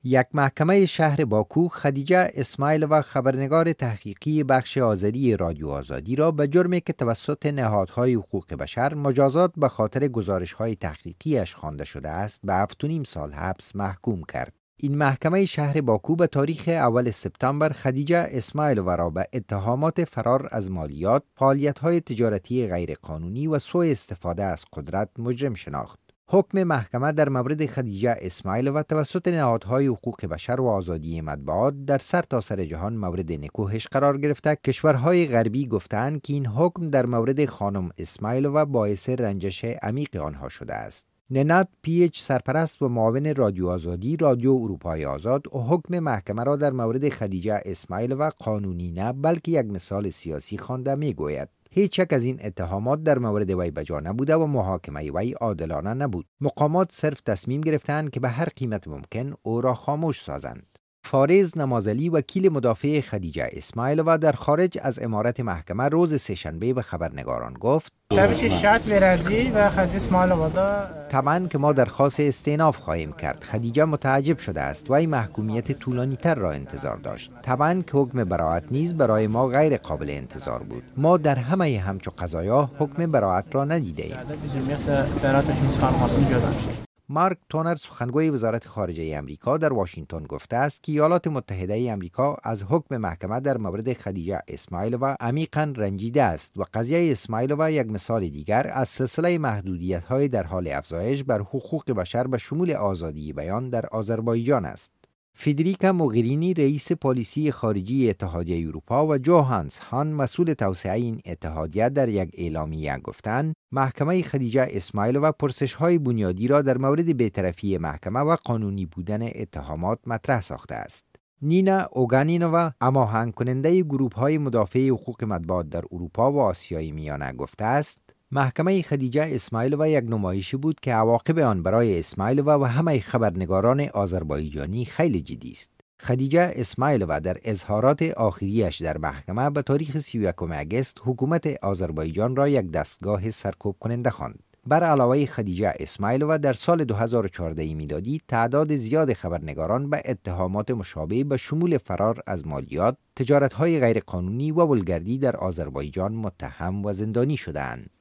یک محکمه شهر باکو خدیجه اسماعیلووا خبرنگار تحقیقی بخش آذری رادیو آزادی را به جرمی که توسط نهادهای حقوق بشر مجازات به خاطر گزارش‌های تحقیقیش خوانده شده است به 7.5 سال حبس محکوم کرد. این محکمه شهر باکو به تاریخ اول سپتامبر خدیجه اسماعیلووا را به اتهامات فرار از مالیات، فعالیت‌های تجارتی غیرقانونی و سوء استفاده از قدرت مجرم شناخت. حکم محکمه در مورد خدیجه اسماعیلووا توسط نهادهای حقوق بشر و آزادی مطبوعات در سرتاسر جهان مورد نکوهش قرار گرفته. کشورهای غربی گفتند که این حکم در مورد خانم اسماعیلووا باعث رنجش عمیق آنها شده است. ننات پیچ سرپرست و معاون رادیو آزادی رادیو اروپای آزاد حکم محکمه را در مورد خدیجه اسماعیلووا قانونی نه بلکه یک مثال سیاسی خوانده میگوید. هیچ یک از این اتهامات در مورد وی بجا نبوده و محاکمه وی عادلانه نبود. مقامات صرف تصمیم گرفتند که به هر قیمت ممکن او را خاموش سازند. فارز نمازلی وکیل مدافع خدیجه اسماعیلووا در خارج از عمارت محکمه روز سه‌شنبه به خبرنگاران گفت: طبعا که ما درخواست استئناف خواهیم کرد. خدیجه متعجب شده است و این محکومیت طولانی تر را انتظار داشت. طبعا که حکم براءت نیز برای ما غیر قابل انتظار بود. ما در همه همچو قضایا حکم براءت را ندیده ایم. مارک تونر سخنگوی وزارت خارجه امریکا در واشنگتن گفته است که ایالات متحده ای امریکا از حکم محکمه در مورد خدیجه اسماعیلووا عمیقاً رنجیده است و قضیه اسماعیلووا یک مثال دیگر از سلسله محدودیت‌های در حال افزایش بر حقوق بشر به شمول آزادی بیان در آذربایجان است. فدریکا موگرینی رئیس پالیسی خارجی اتحادیه اروپا و جوهانس هان مسئول توسعه این اتحادیه در یک اعلامیه گفتند محکمه خدیجه اسماعیلووا پرسش‌های بنیادی را در مورد بی‌طرفی محکمه و قانونی بودن اتهامات مطرح ساخته است. نینا اوگانینووا هماهنگ کننده گروه‌های مدافع حقوق مطبوعات در اروپا و آسیای میانه گفته است محکمه خدیجه اسماعیلووا یک نمایشی بود که عواقب آن برای اسماعیلووا و همه خبرنگاران آذربایجانی خیلی جدی است. خدیجه اسماعیلووا در اظهارات آخریش در محکمه به تاریخ 31 اگست حکومت آذربایجان را یک دستگاه سرکوب کننده خواند. بر علاوه خدیجه اسماعیلووا در سال 2014 میلادی تعداد زیاد خبرنگاران به اتهامات مشابه به شمول فرار از مالیات، تجارت‌های غیرقانونی و ولگردی در آذربایجان متهم و زندانی شدند.